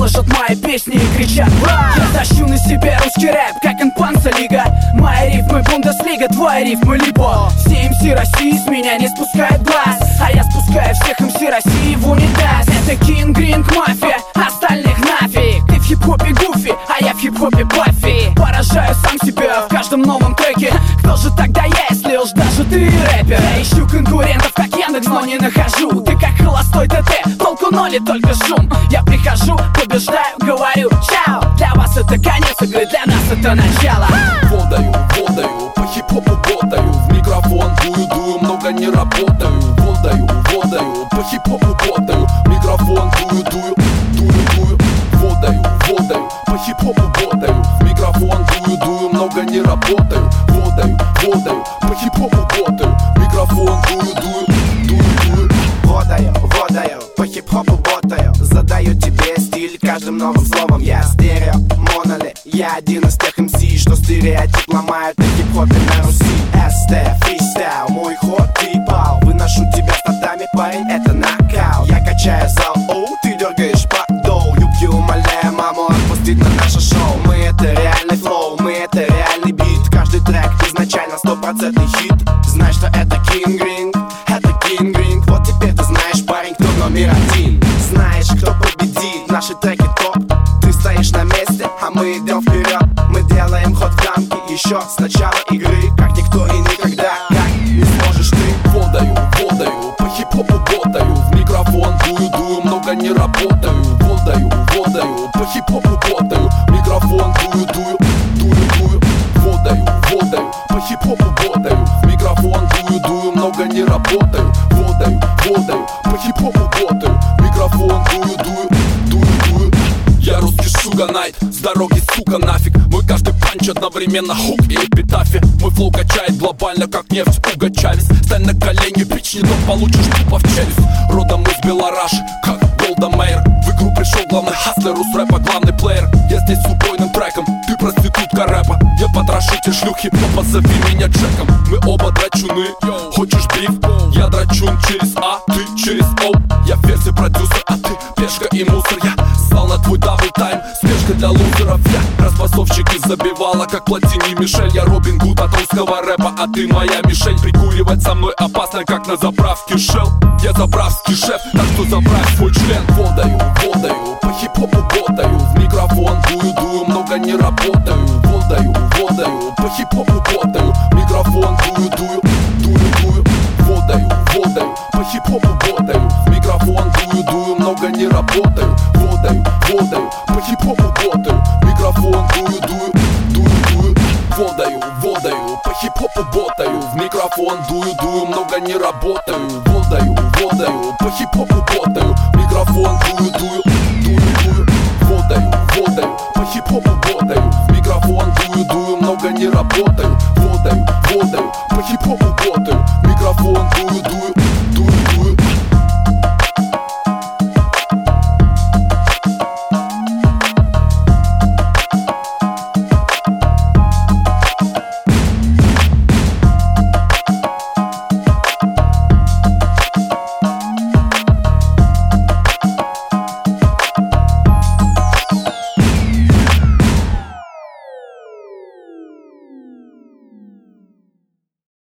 слышат мои песни и кричат: я тащу на себе русский рэп, как инпанца-лига. Мои рифмы Бундеслига, твои рифмы либо. Все МС России с меня не спускают глаз, а я спускаю всех МС России в унитаз. Это King Green мафия, остальных нафиг. Ты в хип-хопе Гуфи, а я в хип-хопе Баффи. Поражаю сам себя в каждом новом треке. Кто же тогда я, если уж даже ты рэпер? Я ищу конкурентов, как Яндекс, но не нахожу. Ты как холостой ТТ, толку ноль и только шум. Я прихожу, побеждаю, говорю чао. Для вас это конец игры, для нас это начало. Водаю, по хип-хопу ботаю. В микрофон дую, много не работаю. Водаю, по хип-хопу ботаю. Микрофон дую. Водаю, по хип-хопу ботаю. В микрофон дую, много не работаю. Водаю, по хип-хопу ботаю. Микрофон дую. Водаю, по хип-хопу ботаю. Задаю тебе стиль каждым новым словом. Я стерео, моноли. Я один из тех МС, что стереотип ломают на хип-хопе на Руси. СТ, фристайл, мой ход трипал. Выношу тебя статами, парень, это нокаут. Я качаю зал, ты дергаешь подол. Юбки умоляю маму отпустить на наше шоу. Мы это реальный флоу, мы это реальный бит. Каждый трек изначально 100% хит. Знаешь, что это King Green, это King Green. Вот теперь ты знаешь, парень, кто номер один. Знаешь, кто победит, наши треки топ. Ты стоишь на месте, а мы идем вперед. Мы делаем ход в дамки еще с начала игры. Как никто и никогда, как не сможешь ты. Водаю, по хип-хопу ботаю. В микрофон дую, много не работаю. Водаю, по хип-хопу ботаю. Микрофон дую. Водаю, по хип-хопу ботаю. В микрофон дую, много не работаю. Водаю, по хип-хопу ботаю. Микрофон дую. Я русский Шуга Найт, с дороги, сука, нафиг. Мой каждый панч одновременно хук и эпитафия. Мой флоу качает глобально, как нефть Уго Чавес. Стань на колени, бич, не то получишь тупо в челюсть. Родом из Белораши, как Голда Мейер. В игру пришел главный хаслер, у рэпа главный плеер. Я здесь с убойным треком, ты проститутка рэпа. Я потрошитель шлюхи, попа, зови меня Джеком. Мы оба драчуны, хочешь биф? Я драчун через А, ты через О. Я версия продюсер, а ты пешка и мусор. Я стал на твой дабл-тайм, спешка для лузеров. Я разбасовщик из забивала, как Платини Мишель. Я Робин Гуд от русского рэпа, а ты моя мишень. Прикуривать со мной опасно, как на заправке Shell. Я заправский шеф, так что заправь свой член. Водаю, по хип-хопу ботаю. В микрофон дую, много не работаю. Водаю, по хип-хопу ботаю. Микрофон дую. Водаю, по хип-хопу ботаю. В микрофон дую, много не работаю. Водаю, по хип-хопу ботаю. Микрофон дую. Водаю, по хип-хопу ботаю. В микрофон дую, много не работаю. Водаю, по хип-хопу ботаю. Микрофон дую. Водаю, по хип-хопу ботаю. В микрофон дую, много не работаю. Водаю, по хип-хопу ботаю. Микрофон дую.